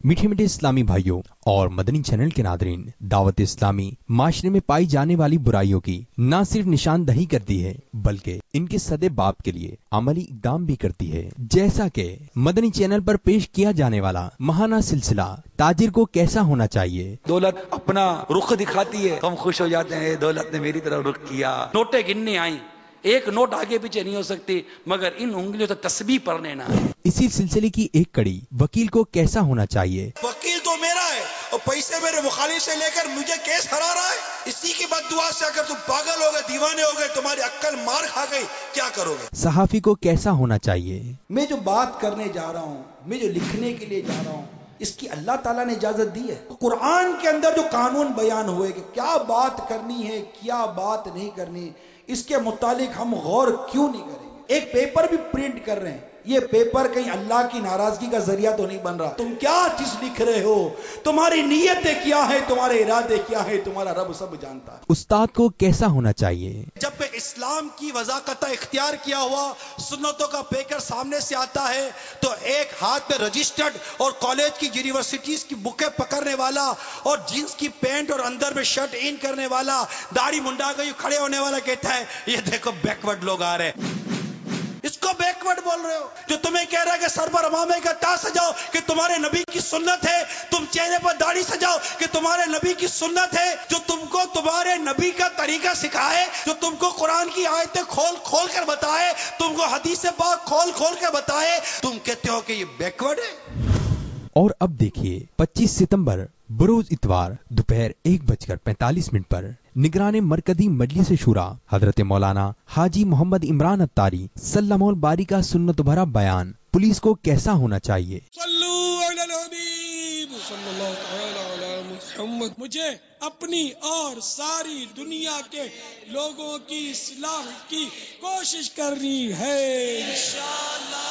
میٹھے میٹھے اسلامی بھائیوں اور مدنی چینل کے ناظرین، دعوت اسلامی معاشرے میں پائی جانے والی برائیوں کی نہ صرف نشاندہی کرتی ہے بلکہ ان کے سدے باب کے لیے عملی اقدام بھی کرتی ہے، جیسا کہ مدنی چینل پر پیش کیا جانے والا ماہانہ سلسلہ تاجر کو کیسا ہونا چاہیے۔ دولت اپنا رخ دکھاتی ہے، ہم خوش ہو جاتے ہیں دولت نے میری طرف رخ کیا۔ نوٹیں گننے آئیں، ایک نوٹ آگے پیچھے نہیں ہو سکتی مگر ان انگلیوں سے تسبیح پڑھنے نہ آئے۔ اسی سلسلے کی ایک کڑی، وکیل کو کیسا ہونا چاہیے۔ وکیل تو میرا ہے اور پیسے میرے مخالف سے لے کر مجھے کیس ہرا رہا ہے، اسی کی بد دعا سے اگر تم پاگل ہو گئے، دیوانے ہو گئے، تمہاری عقل مار کھا گئی، کیا کرو گے؟ صحافی کو کیسا ہونا چاہیے۔ میں جو بات کرنے جا رہا ہوں، میں جو لکھنے کے لیے جا رہا ہوں، اس کی اللہ تعالیٰ نے اجازت دی ہے۔ قرآن کے اندر جو قانون بیان ہوئے کہ کیا بات کرنی ہے، کیا بات نہیں کرنی، اس کے متعلق ہم غور کیوں نہیں کریں گے؟ ایک پیپر بھی پرنٹ کر رہے ہیں، یہ پیپر کہیں اللہ کی ناراضگی کا ذریعہ تو نہیں بن رہا؟ تم کیا چیز لکھ رہے ہو، تمہاری نیتیں کیا ہے، تمہارے ارادے کیا ہے، تمہارا رب سب جانتا ہے۔ استاد کو کیسا ہونا چاہیے۔ جب اسلام کی وضاقت اختیار کیا ہوا سنتوں کا پیکر سامنے سے آتا ہے تو ایک ہاتھ پہ رجسٹرڈ اور کالج کی یونیورسٹیز کی بکیں پکڑنے والا اور جینز کی پینٹ اور اندر میں شرٹ ان کرنے والا، داڑھی منڈا کے کھڑے ہونے والا کہتا ہے یہ دیکھو بیکورڈ لوگ آ رہے ہیں۔ اس کو بیکورڈ بول رہے ہو؟ جو تمہیں کہہ رہا ہے کہ سر پر امامے کا تاج سجاؤ کہ تمہارے نبی کی سنت ہے، تم چہرے پر داڑھی سجاؤ کہ تمہارے نبی کی سنت ہے، جو تم کو تمہارے نبی کا طریقہ سکھائے، جو تم کو قرآن کی آیتیں کھول کھول کر بتائے، تم کو حدیث پاک کھول کھول کر بتائے، تم کہتے ہو کہ یہ بیکورڈ ہے۔ اور اب دیکھیے 25 ستمبر بروز اتوار دوپہر 1:45 پر نگران مرکزی مجلس شورا حضرت مولانا حاجی محمد عمران اتاری سلم الباری کا سنت بھرا بیان، پولیس کو کیسا ہونا چاہیے۔ صلو علی الحبیب صلی اللہ تعالی علی محمد۔ مجھے اپنی اور ساری دنیا کے لوگوں کی اصلاح کی کوشش کرنی ہے انشاءاللہ۔